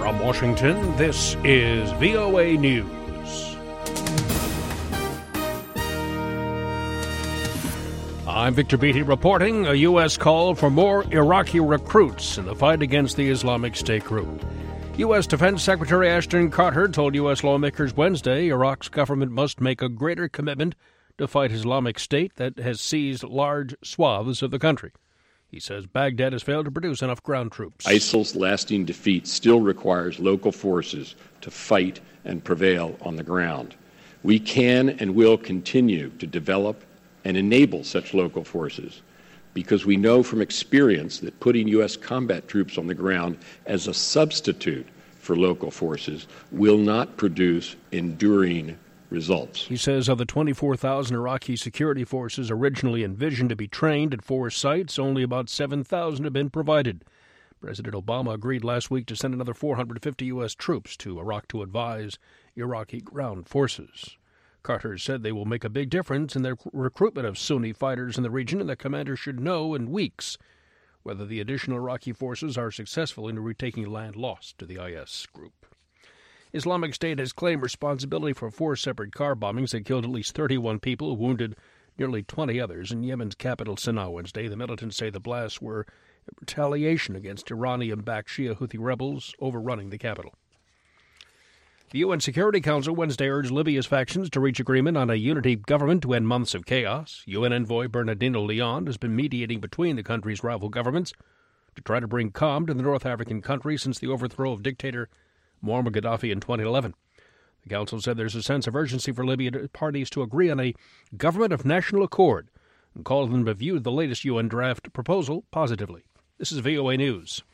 From Washington, this is VOA News. I'm Victor Beatty reporting a U.S. call for more Iraqi recruits in the fight against the Islamic State group. U.S. Defense Secretary Ashton Carter told U.S. lawmakers Wednesday Iraq's government must make a greater commitment to fight Islamic State that has seized large swaths of the country. He says Baghdad has failed to produce enough ground troops. ISIL's lasting defeat still requires local forces to fight and prevail on the ground. We can and will continue to develop and enable such local forces because we know from experience that putting U.S. combat troops on the ground as a substitute for local forces will not produce enduring results. He says of the 24,000 Iraqi security forces originally envisioned to be trained at 4 sites, only about 7,000 have been provided. President Obama agreed last week to send another 450 U.S. troops to Iraq to advise Iraqi ground forces. Carter said they will make a big difference in their recruitment of Sunni fighters in the region, and the commander should know in weeks whether the additional Iraqi forces are successful in retaking land lost to the IS group. Islamic State has claimed responsibility for 4 separate car bombings that killed at least 31 people, wounded nearly 20 others in Yemen's capital, Sana'a, Wednesday. The militants say the blasts were retaliation against Iranian-backed Shia Houthi rebels overrunning the capital. The UN Security Council Wednesday urged Libya's factions to reach agreement on a unity government to end months of chaos. UN envoy Bernardino Leon has been mediating between the country's rival governments to try to bring calm to the North African country since the overthrow of dictator Muammar Gaddafi in 2011. The council said there's a sense of urgency for Libyan parties to agree on a government of national accord and called them to view the latest UN draft proposal positively. This is VOA News.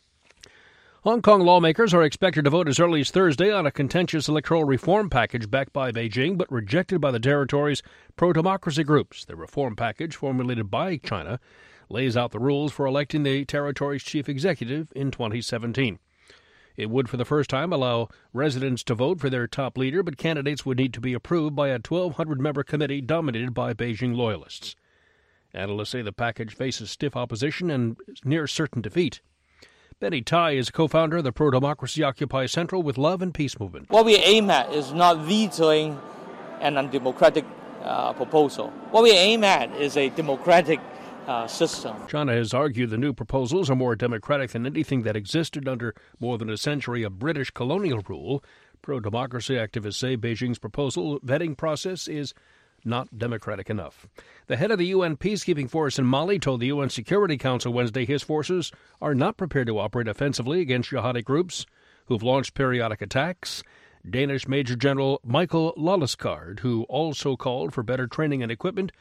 Hong Kong lawmakers are expected to vote as early as Thursday on a contentious electoral reform package backed by Beijing but rejected by the territory's pro-democracy groups. The reform package, formulated by China, lays out the rules for electing the territory's chief executive in 2017. It would, for the first time, allow residents to vote for their top leader, but candidates would need to be approved by a 1,200-member committee dominated by Beijing loyalists. Analysts say the package faces stiff opposition and near certain defeat. Benny Tai is co-founder of the pro-democracy Occupy Central with Love and Peace movement. What we aim at is not vetoing an undemocratic proposal. What we aim at is a democratic system. China has argued the new proposals are more democratic than anything that existed under more than a century of British colonial rule. Pro-democracy activists say Beijing's proposal vetting process is not democratic enough. The head of the UN peacekeeping force in Mali told the UN Security Council Wednesday his forces are not prepared to operate offensively against jihadi groups who've launched periodic attacks. Danish Major General Michael Lallesgaard, who also called for better training and equipment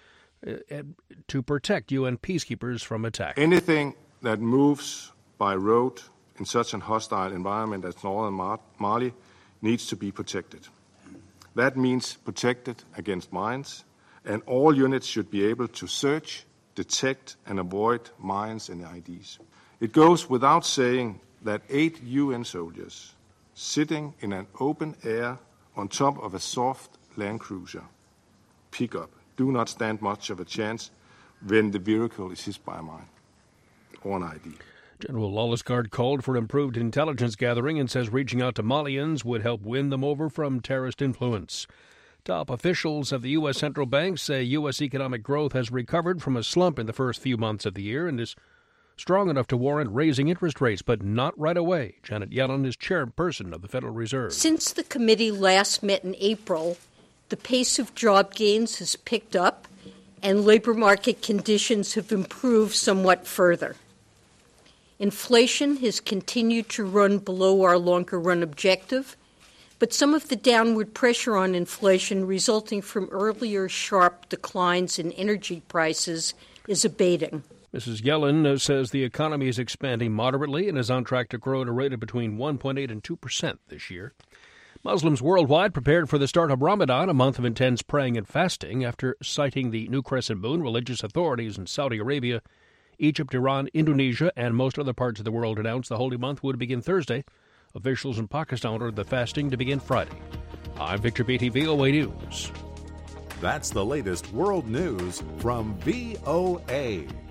to protect UN peacekeepers from attack. Anything that moves by road in such an hostile environment as northern Mali needs to be protected. That means protected against mines, and all units should be able to search, detect, and avoid mines and IEDs. It goes without saying that 8 UN soldiers sitting in an open air on top of a soft Land Cruiser pickup do not stand much of a chance when the vehicle is hit by a mine or an ID. General Lallesgaard called for improved intelligence gathering and says reaching out to Malians would help win them over from terrorist influence. Top officials of the U.S. central bank say U.S. economic growth has recovered from a slump in the first few months of the year and is strong enough to warrant raising interest rates, but not right away. Janet Yellen is chairperson of the Federal Reserve. Since the committee last met in April, the pace of job gains has picked up and labor market conditions have improved somewhat further. Inflation has continued to run below our longer-run objective, but some of the downward pressure on inflation resulting from earlier sharp declines in energy prices is abating. Mrs. Yellen says the economy is expanding moderately and is on track to grow at a rate of between 1.8 and 2% this year. Muslims worldwide prepared for the start of Ramadan, a month of intense praying and fasting. After citing the new crescent moon, religious authorities in Saudi Arabia, Egypt, Iran, Indonesia, and most other parts of the world announced the holy month would begin Thursday. Officials in Pakistan ordered the fasting to begin Friday. I'm Victor Beatty, VOA News. That's the latest world news from VOA.